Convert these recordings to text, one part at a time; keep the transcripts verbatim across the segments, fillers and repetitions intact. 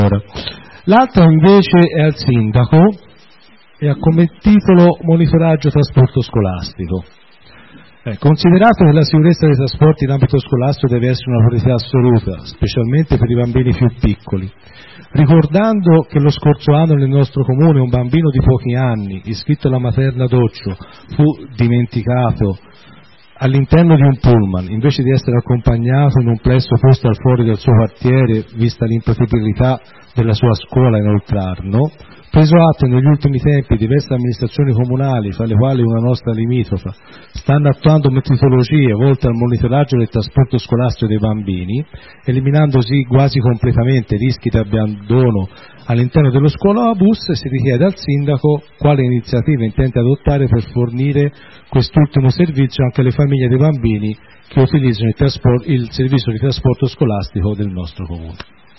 L'altra invece è al sindaco e ha come titolo monitoraggio trasporto scolastico. Eh, considerato che la sicurezza dei trasporti in ambito scolastico deve essere una priorità assoluta, specialmente per i bambini più piccoli, ricordando che lo scorso anno nel nostro comune un bambino di pochi anni, iscritto alla materna Doccio, fu dimenticato all'interno di un pullman, invece di essere accompagnato in un plesso posto al fuori del suo quartiere, vista l'improponibilità della sua scuola in Oltrarno, preso atto negli ultimi tempi diverse amministrazioni comunali, fra le quali una nostra limitrofa, stanno attuando metodologie volte al monitoraggio del trasporto scolastico dei bambini, eliminandosi quasi completamente rischi di abbandono all'interno dello scuolabus, si richiede al sindaco quale iniziativa intende adottare per fornire quest'ultimo servizio anche alle famiglie dei bambini che utilizzano il, trasport- il servizio di trasporto scolastico del nostro comune.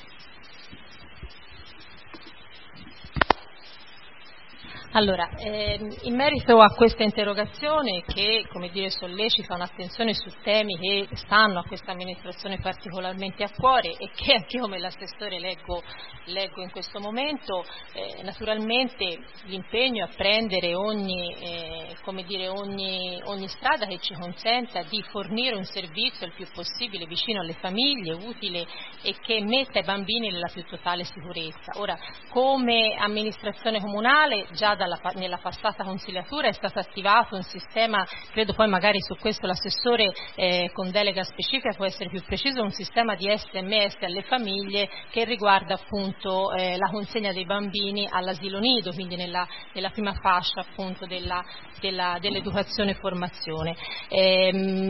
Allora, ehm, in merito a questa interrogazione che, come dire, sollecita un'attenzione su temi che stanno a questa amministrazione particolarmente a cuore e che anche io come l'assessore leggo, leggo in questo momento, eh, naturalmente l'impegno a prendere ogni, eh, come dire, ogni, ogni strada che ci consenta di fornire un servizio il più possibile vicino alle famiglie, utile e che metta i bambini nella più totale sicurezza. Ora, come amministrazione comunale, già Dalla, nella passata consigliatura è stato attivato un sistema, credo poi magari su questo l'assessore eh, con delega specifica può essere più preciso, un sistema di S M S alle famiglie che riguarda appunto eh, la consegna dei bambini all'asilo nido, quindi nella, nella prima fascia appunto della, della, dell'educazione e formazione. Eh,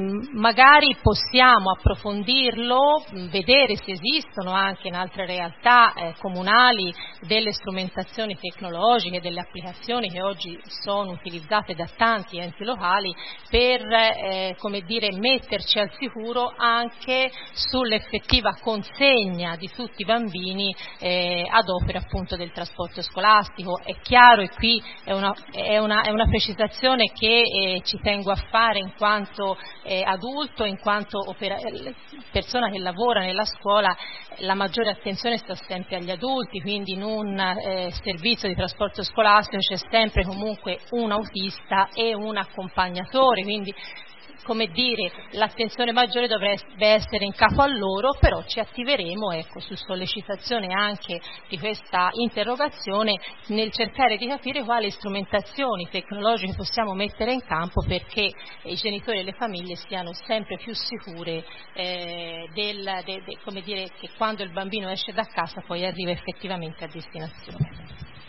magari possiamo approfondirlo, vedere se esistono anche in altre realtà eh, comunali delle strumentazioni tecnologiche, delle applicazioni che oggi sono utilizzate da tanti enti locali per eh, come dire, metterci al sicuro anche sull'effettiva consegna di tutti i bambini eh, ad opera appunto del trasporto scolastico. È chiaro, e qui è una, è una, è una precisazione che eh, ci tengo a fare in quanto eh, adulto, in quanto opera, persona che lavora nella scuola, la maggiore attenzione sta sempre agli adulti, quindi in un eh, servizio di trasporto scolastico c'è sempre comunque un autista e un accompagnatore, quindi come dire, l'attenzione maggiore dovrebbe essere in capo a loro, però ci attiveremo, ecco, su sollecitazione anche di questa interrogazione, nel cercare di capire quali strumentazioni tecnologiche possiamo mettere in campo perché i genitori e le famiglie siano sempre più sicure eh, del, de, de, come dire, che quando il bambino esce da casa poi arriva effettivamente a destinazione.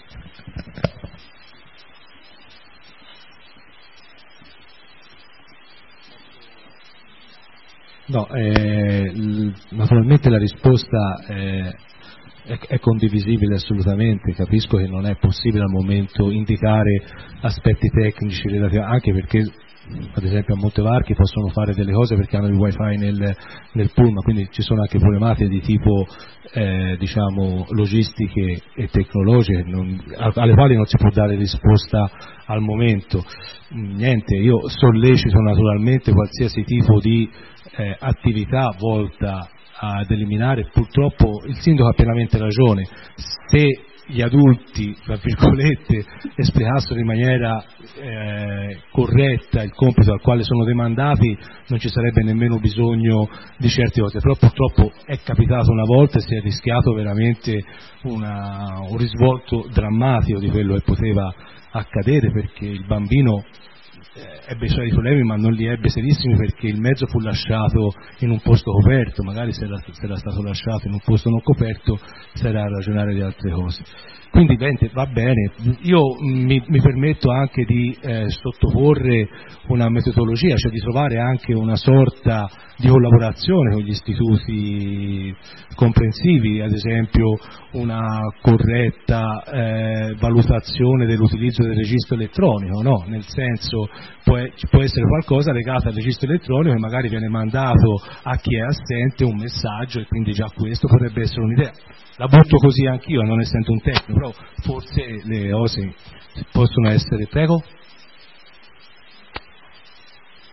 No, eh, naturalmente la risposta eh, è, è condivisibile assolutamente, capisco che non è possibile al momento indicare aspetti tecnici relativi, anche perché ad esempio a Montevarchi possono fare delle cose perché hanno il wifi nel, nel pullman, quindi ci sono anche problematiche di tipo eh, diciamo logistiche e tecnologiche non, alle quali non si può dare risposta al momento. Niente, io sollecito naturalmente qualsiasi tipo di eh, attività volta ad eliminare, purtroppo il sindaco ha pienamente ragione, se gli adulti, tra virgolette, esplicassero in maniera eh, corretta il compito al quale sono demandati, non ci sarebbe nemmeno bisogno di certe cose, però purtroppo è capitato una volta e si è rischiato veramente una, un risvolto drammatico di quello che poteva accadere, perché il bambino ebbe i suoi problemi ma non li ebbe serissimi perché il mezzo fu lasciato in un posto coperto, magari se era, se era stato lasciato in un posto non coperto si era a ragionare di altre cose. Quindi va bene, io mi, mi permetto anche di eh, sottoporre una metodologia, cioè di trovare anche una sorta di collaborazione con gli istituti comprensivi, ad esempio una corretta eh, valutazione dell'utilizzo del registro elettronico, no? Nel senso può, può essere qualcosa legato al registro elettronico e magari viene mandato a chi è assente un messaggio e quindi già questo potrebbe essere un'idea. La butto così anch'io, non essendo un tecnico, però forse le cose possono essere. Prego?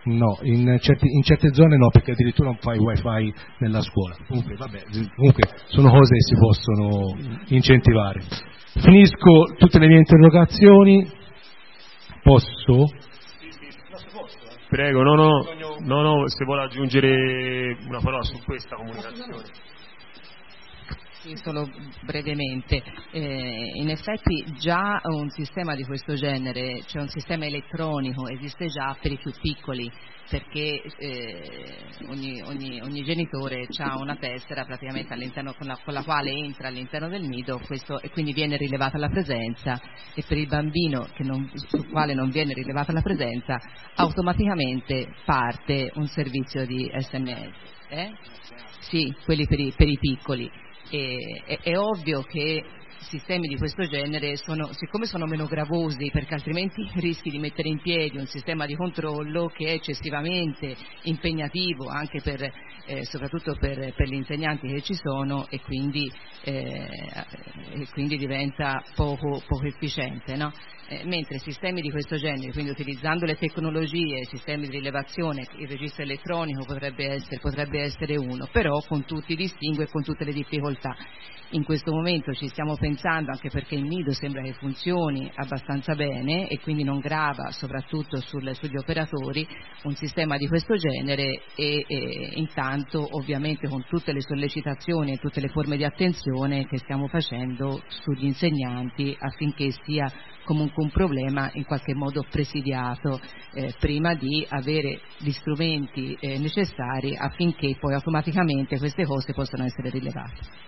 No, in, certi, in certe zone no, perché addirittura non fai wifi nella scuola. Comunque, vabbè, comunque sono cose che si possono incentivare. Finisco tutte le mie interrogazioni. Posso? Prego, no, no, no, no, se vuole aggiungere una parola su questa comunicazione. Sì, solo brevemente. Eh, in effetti già un sistema di questo genere, cioè un sistema elettronico, esiste già per i più piccoli, perché eh, ogni, ogni, ogni genitore ha una tessera praticamente all'interno con la, con la quale entra all'interno del nido, questo, e quindi viene rilevata la presenza, e per il bambino che non, sul quale non viene rilevata la presenza automaticamente parte un servizio di S M S. Eh? Sì, quelli per i, per i piccoli. E, è, è ovvio che sistemi di questo genere sono, siccome sono meno gravosi, perché altrimenti rischi di mettere in piedi un sistema di controllo che è eccessivamente impegnativo anche per, eh, soprattutto per, per gli insegnanti che ci sono, e quindi, eh, e quindi diventa poco, poco efficiente, no? Eh, mentre sistemi di questo genere, quindi utilizzando le tecnologie, sistemi di rilevazione, il registro elettronico potrebbe essere, potrebbe essere uno, però con tutti i distinguo e con tutte le difficoltà. In questo momento ci stiamo pensando, anche perché il nido sembra che funzioni abbastanza bene e quindi non grava soprattutto sul, sugli operatori, un sistema di questo genere, e, e intanto ovviamente con tutte le sollecitazioni e tutte le forme di attenzione che stiamo facendo sugli insegnanti affinché sia comunque un problema in qualche modo presidiato eh, prima di avere gli strumenti eh, necessari affinché poi automaticamente queste cose possano essere rilevate.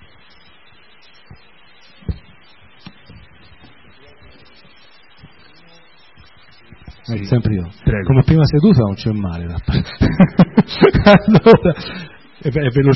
Sì, eh, sempre io. Prego. Come prima seduta non c'è male. Allora, è, è veloce.